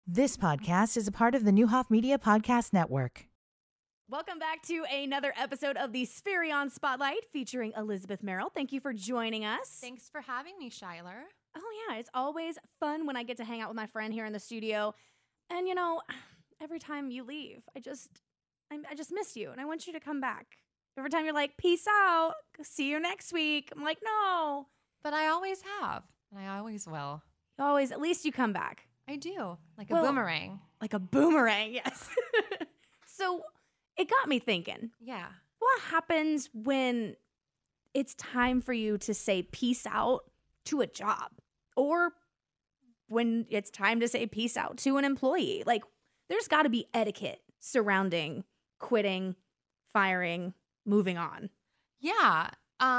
This podcast is a part of the Newhoff Media Podcast Network. Welcome back to another episode of the Spherion Spotlight featuring Elizabeth Merrill. Thank you for joining us. Thanks for having me, Shyler. Oh, yeah. It's always fun when I get to hang out with my friend here in the studio. And, you know, every time you leave, I just miss you. And I want you to come back. Every time you're like, peace out. See you next week. I'm like, no. But I always have. And I always will. Always, at least you come back. I do. Like a boomerang. Like a boomerang, yes. So it got me thinking. Yeah. What happens when it's time for you to say peace out to a job? Or when it's time to say peace out to an employee? Like, there's got to be etiquette surrounding quitting, firing, moving on. Yeah.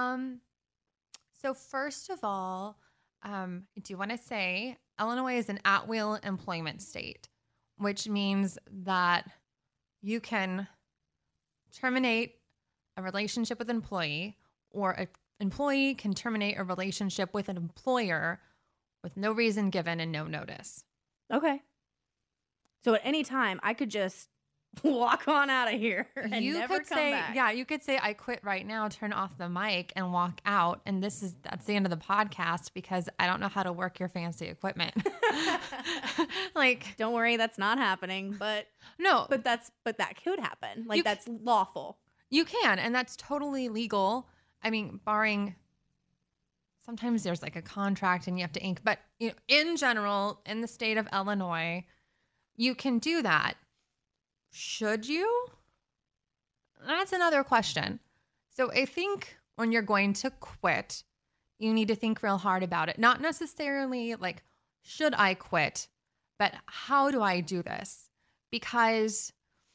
So first of all, I do want to say Illinois is an at-will employment state, which means that you can terminate a relationship with an employee, or an employee can terminate a relationship with an employer with no reason given and no notice. Okay. So at any time, I could just walk on out of here and you never could come say, back. Yeah, you could say, I quit right now, turn off the mic and walk out. And that's the end of the podcast because I don't know how to work your fancy equipment. Like, don't worry, that's not happening. But no, but that could happen. Like, that's lawful. You can, and that's totally legal. I mean, barring sometimes there's like a contract and you have to ink, but you know, in general, in the state of Illinois, you can do that. Should you? That's another question. So I think when you're going to quit, you need to think real hard about it. Not necessarily like, should I quit? But how do I do this? Because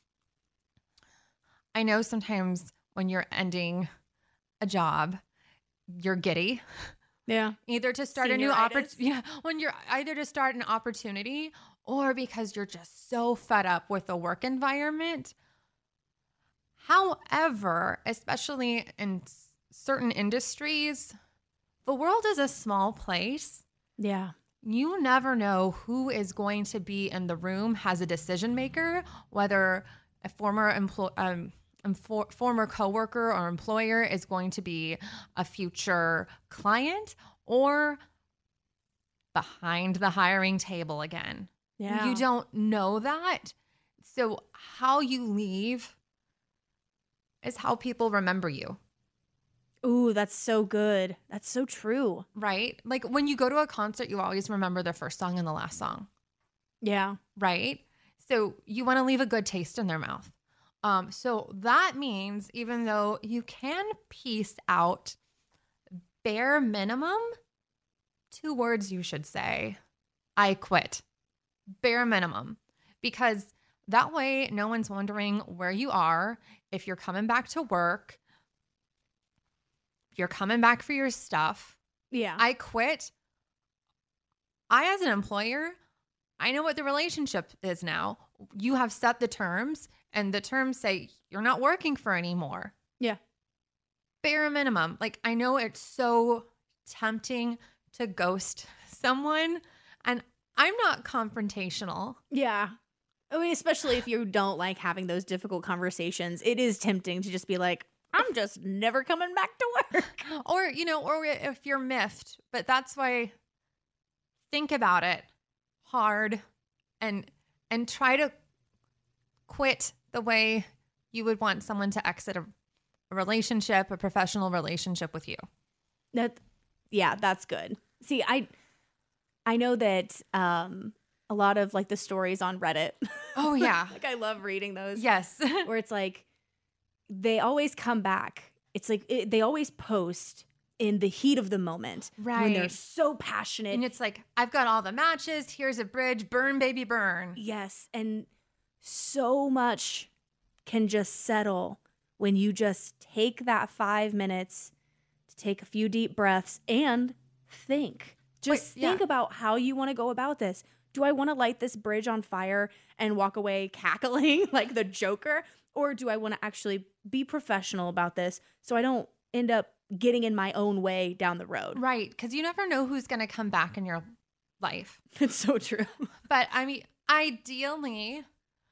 I know sometimes when you're ending a job, you're giddy. Yeah. Either to start a new opportunity. Yeah. When you're either to start an opportunity or because you're just so fed up with the work environment. However, especially in certain industries, the world is a small place. Yeah. You never know who is going to be in the room as a decision maker, whether a former coworker or employer is going to be a future client or behind the hiring table again. Yeah. You don't know that. So how you leave is how people remember you. Ooh, that's so good. That's so true. Right? Like when you go to a concert, you always remember the first song and the last song. Yeah. Right? So you want to leave a good taste in their mouth. So that means even though you can peace out, bare minimum, 2 words you should say, I quit. Bare minimum. Because that way no one's wondering where you are, if you're coming back to work, you're coming back for your stuff. Yeah. I quit. As an employer, I know what the relationship is now. You have set the terms, and the terms say you're not working for anymore. Yeah. Bare minimum. Like, I know it's so tempting to ghost someone, and I'm not confrontational. Yeah. I mean, especially if you don't like having those difficult conversations, it is tempting to just be like, I'm just never coming back to work. Or, you know, or if you're miffed. But that's why think about it hard and try to quit the way you would want someone to exit a relationship, a professional relationship with you. That's good. See, I know that a lot of like the stories on Reddit. Oh yeah. Like I love reading those. Yes. Where it's like they always come back. It's like they always post in the heat of the moment. Right. When they're so passionate. And it's like, I've got all the matches. Here's a bridge. Burn, baby, burn. Yes. And so much can just settle when you just take that 5 minutes to take a few deep breaths and think. Just think about how you want to go about this. Do I want to light this bridge on fire and walk away cackling like the Joker? Or do I want to actually be professional about this so I don't end up getting in my own way down the road? Right. Because you never know who's going to come back in your life. It's so true. But I mean, Ideally,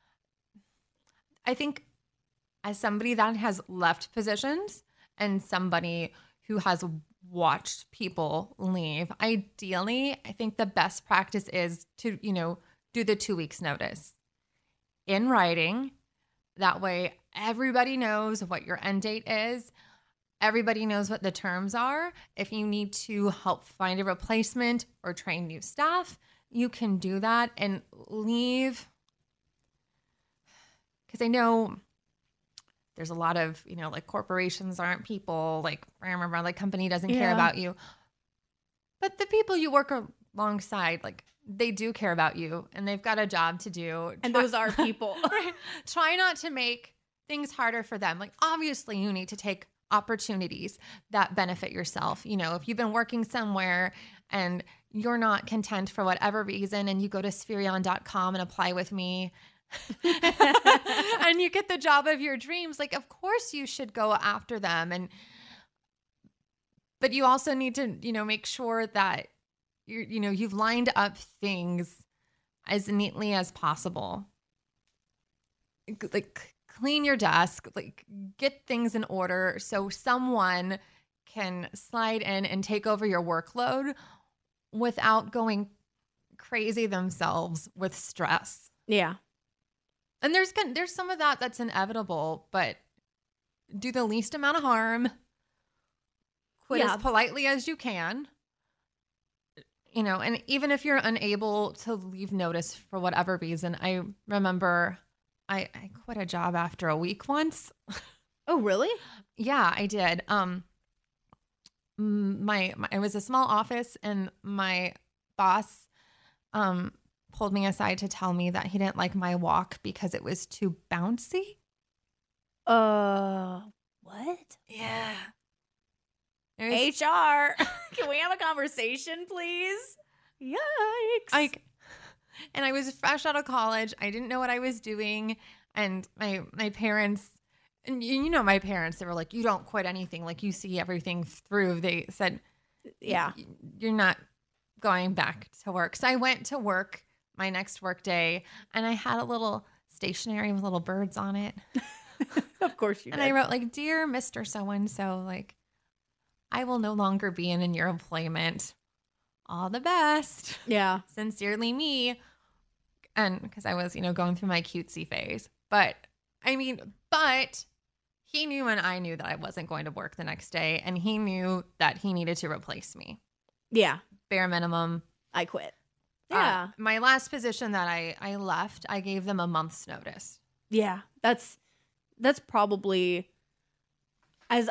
I think as somebody that has left positions and somebody who has watched people leave, ideally, I think the best practice is to, do the 2 weeks notice in writing. That way, everybody knows what your end date is. Everybody knows what the terms are. If you need to help find a replacement or train new staff, you can do that and leave. Because I know there's a lot of, like corporations aren't people, like company doesn't care about you. But the people you work alongside, like they do care about you and they've got a job to do. And those are people. Right. Try not to make things harder for them. Like obviously you need to take opportunities that benefit yourself. If you've been working somewhere and you're not content for whatever reason and you go to Spherion.com and apply with me and you get the job of your dreams, like of course you should go after them. But you also need to, make sure that you've lined up things as neatly as possible. Like clean your desk, like get things in order so someone can slide in and take over your workload without going crazy themselves with stress. Yeah. And there's some of that's inevitable, but do the least amount of harm. Quit as politely as you can. And even if you're unable to leave notice for whatever reason, I remember I quit a job after a week once. Oh, really? Yeah, I did. It was a small office and my boss pulled me aside to tell me that he didn't like my walk because it was too bouncy. What? Yeah. HR, can we have a conversation, please? Yikes. And I was fresh out of college. I didn't know what I was doing. And my parents, and my parents, they were like, you don't quit anything. Like you see everything through. They said, yeah, you're not going back to work. So I went to work my next work day and I had a little stationery with little birds on it. Of course you did. And I wrote like, dear Mr. So-and-so, like, I will no longer be in your employment. All the best. Yeah. Sincerely me. And because I was, going through my cutesy phase. But he knew and I knew that I wasn't going to work the next day. And he knew that he needed to replace me. Yeah. Bare minimum. I quit. Yeah. My last position that I left, I gave them a month's notice. Yeah. That's probably as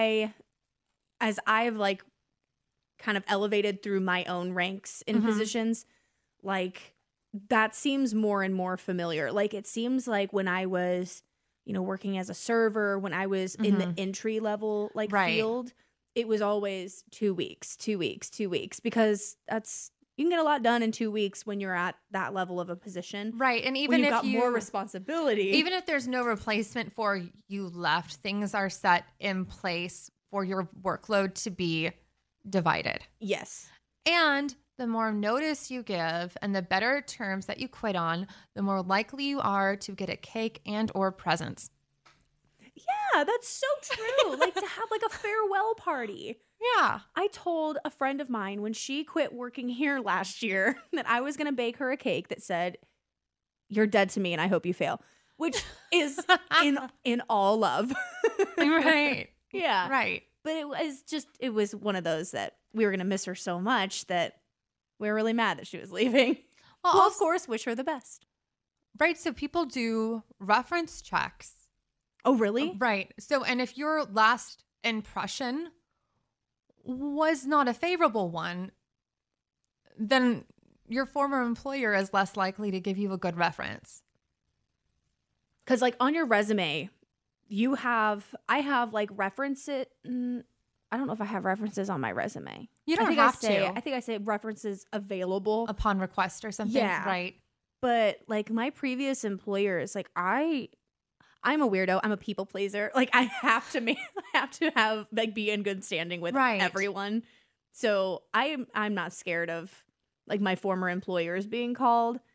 I've like kind of elevated through my own ranks in positions, like that seems more and more familiar. Like it seems like when I was, working as a server, when I was in the entry level field, it was always 2 weeks, because you can get a lot done in 2 weeks when you're at that level of a position. Right. And even when you've if got more responsibility. Even if there's no replacement for you left, things are set in place for your workload to be divided. Yes. And the more notice you give and the better terms that you quit on, the more likely you are to get a cake and or presents. Yeah, that's so true. Like to have like a farewell party. Yeah. I told a friend of mine when she quit working here last year that I was going to bake her a cake that said, "You're dead to me and I hope you fail," which is in all love. Right. Yeah. Right. But it was one of those that we were going to miss her so much that we were really mad that she was leaving. Well, of course, wish her the best. Right. So people do reference checks. Oh, really? Right. So, and if your last impression was not a favorable one, then your former employer is less likely to give you a good reference. Because like on your resume, I have like references. I don't know if I have references on my resume. You don't have to. I think I say references available upon request or something. Yeah. Right. But like my previous employers, like I'm a weirdo. I'm a people pleaser. Like I have to have like be in good standing with everyone. So I'm not scared of like my former employers being called.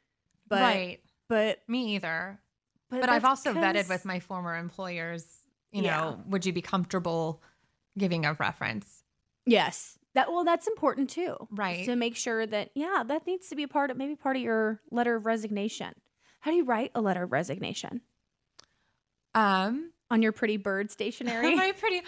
but right. but Me either. But that's I've also 'cause- vetted with my former employers, you know, would you be comfortable giving a reference? Yes. That's important too. Right. To make sure that, that needs to be part of your letter of resignation. How do you write a letter of resignation? On your pretty bird stationery? My pretty,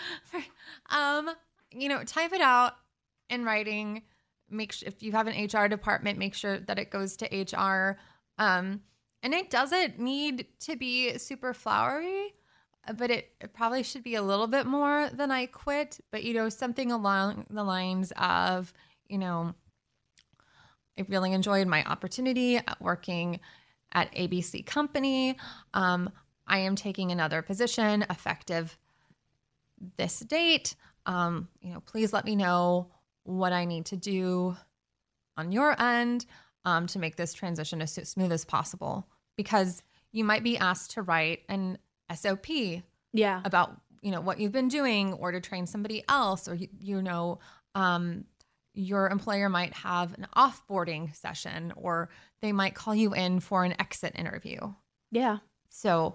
type it out in writing. If you have an HR department, make sure that it goes to HR. And it doesn't need to be super flowery, but it probably should be a little bit more than I quit. But, something along the lines of, I really enjoyed my opportunity at working at ABC Company. I am taking another position effective this date. Please let me know what I need to do on your end to make this transition as smooth as possible, because you might be asked to write an SOP about, what you've been doing, or to train somebody else, or, your employer might have an offboarding session, or they might call you in for an exit interview. Yeah. So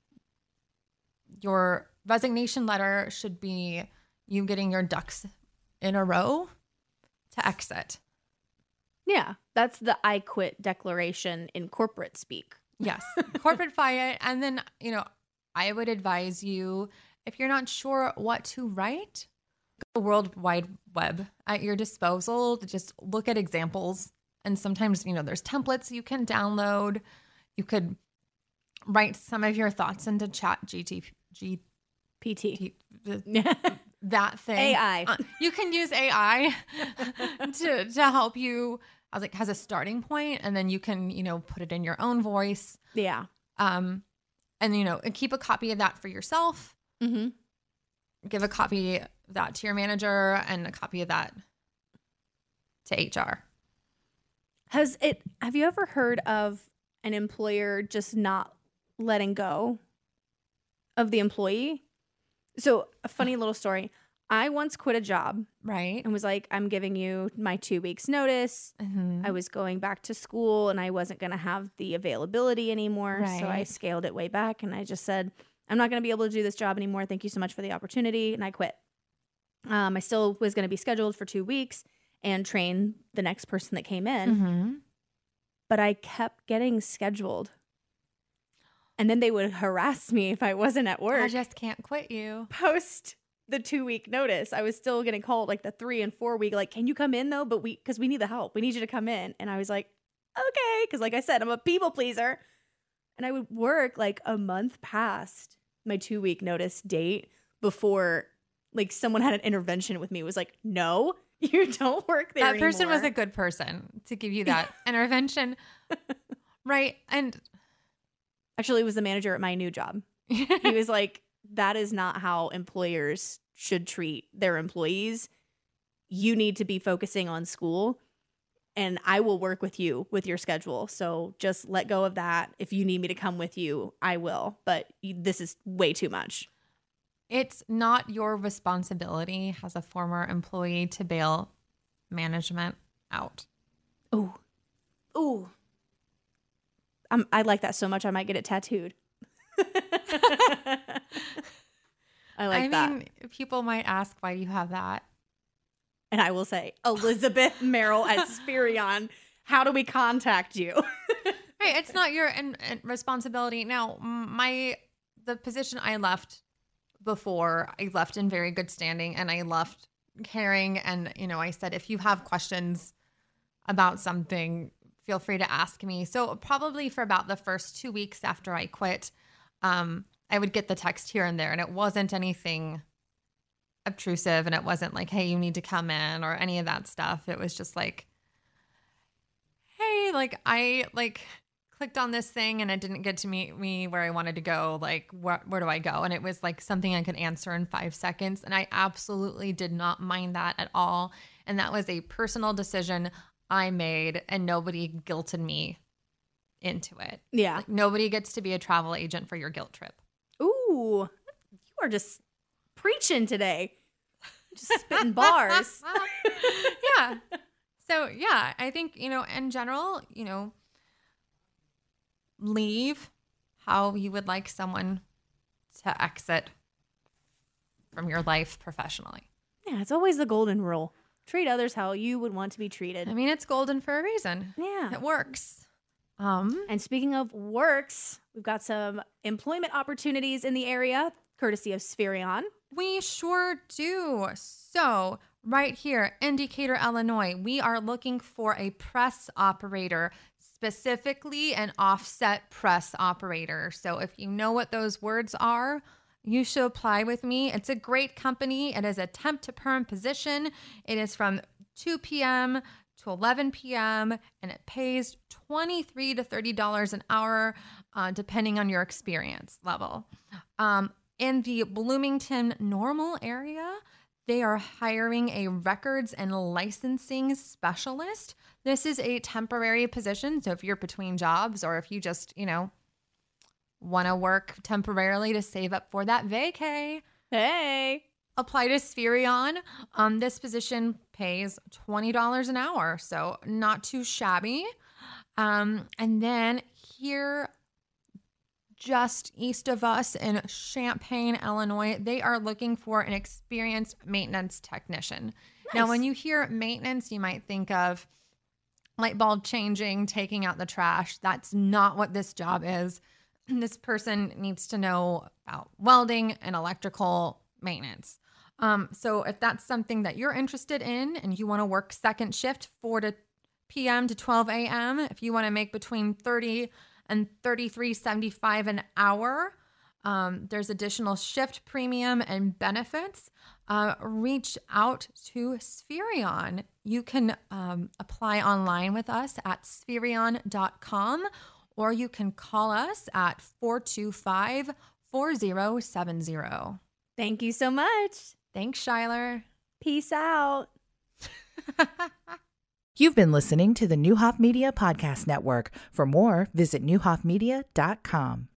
your resignation letter should be you getting your ducks in a row to exit. Yeah. That's the I quit declaration in corporate speak. Yes. Corporate fire. And then, I would advise you, if you're not sure what to write, go to the World Wide Web at your disposal to just look at examples. And sometimes, there's templates you can download. You could write some of your thoughts into PT. That thing. AI. You can use AI to help you as a starting point, and then you can, put it in your own voice. Yeah. And keep a copy of that for yourself. Mm-hmm. Give a copy of that to your manager and a copy of that to HR. Have you ever heard of an employer just not letting go of the employee? So a funny little story. I once quit a job, right, and was like, I'm giving you my 2 weeks notice. Mm-hmm. I was going back to school and I wasn't going to have the availability anymore. Right. So I scaled it way back and I just said, I'm not going to be able to do this job anymore. Thank you so much for the opportunity. And I quit. I still was going to be scheduled for 2 weeks and train the next person that came in. Mm-hmm. But I kept getting scheduled. And then they would harass me if I wasn't at work. I just can't quit you. Post the 2 week notice. I was still getting called like the 3 and 4 week, like, can you come in though? But because we need the help. We need you to come in. And I was like, okay. Because like I said, I'm a people pleaser. And I would work like a month past my 2 week notice date before like someone had an intervention with me. It was like, no, you don't work there That person anymore. was a good person to give you that intervention. Right. And actually, it was the manager at my new job. He was like, that is not how employers should treat their employees. You need to be focusing on school, and I will work with you with your schedule. So just let go of that. If you need me to come with you, I will. But this is way too much. it's not your responsibility as a former employee to bail management out. Ooh. Ooh. I like that so much I might get it tattooed. I mean, people might ask, why do you have that? And I will say, Elizabeth Merrill at Spirion, how do we contact you? Right, it's not your responsibility. Now, the position I left before, I left in very good standing, and I left caring. And, I said, if you have questions about something, feel free to ask me. So probably for about the first 2 weeks after I quit, I would get the text here and there, and it wasn't anything obtrusive, and it wasn't like, hey, you need to come in, or any of that stuff. It was just like, hey, like I clicked on this thing and it didn't get to meet me where I wanted to go. Like, where do I go? And it was like something I could answer in 5 seconds. And I absolutely did not mind that at all. And that was a personal decision I made, and nobody guilted me into it. Yeah. Like, nobody gets to be a travel agent for your guilt trip. Ooh, you are just preaching today. Just spitting bars. Yeah. So, yeah, I think, in general, leave how you would like someone to exit from your life professionally. Yeah, it's always the golden rule. Treat others how you would want to be treated. I mean, it's golden for a reason. Yeah. It works. And speaking of works, we've got some employment opportunities in the area, courtesy of Spherion. We sure do. So right here, in Decatur, Illinois, we are looking for a press operator, specifically an offset press operator. So if you know what those words are, you should apply with me. It's a great company. It is a temp to perm position. It is from 2 p.m. to 11 p.m. and it pays $23 to $30 an hour, depending on your experience level. In the Bloomington Normal area, they are hiring a records and licensing specialist. This is a temporary position. So if you're between jobs or if you just, want to work temporarily to save up for that vacay, Hey. apply to Spherion. This position pays $20 an hour, so not too shabby. And then here, just east of us in Champaign, Illinois, they are looking for an experienced maintenance technician. Nice. Now, when you hear maintenance, you might think of light bulb changing, taking out the trash. That's not what this job is. This person needs to know about welding and electrical maintenance. So if that's something that you're interested in and you want to work second shift, 4 p.m. to 12 a.m., if you want to make between $30 and $33.75 an hour, there's additional shift premium and benefits. Reach out to Spherion. You can apply online with us at spherion.com, or you can call us at 425-4070. Thank you so much. Thanks, Shyler. Peace out. You've been listening to the Newhoff Media Podcast Network. For more, visit newhoffmedia.com.